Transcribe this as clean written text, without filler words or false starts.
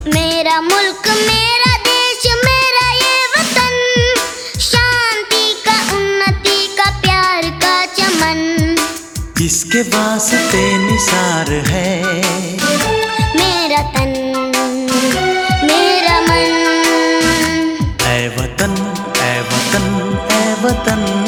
मेरा मुल्क मेरा देश मेरा ये वतन, शांति का उन्नति का प्यार का चमन, किसके वास्ते निसार है मेरा तन मेरा मन। ऐ वतन ऐ वतन ऐ वतन।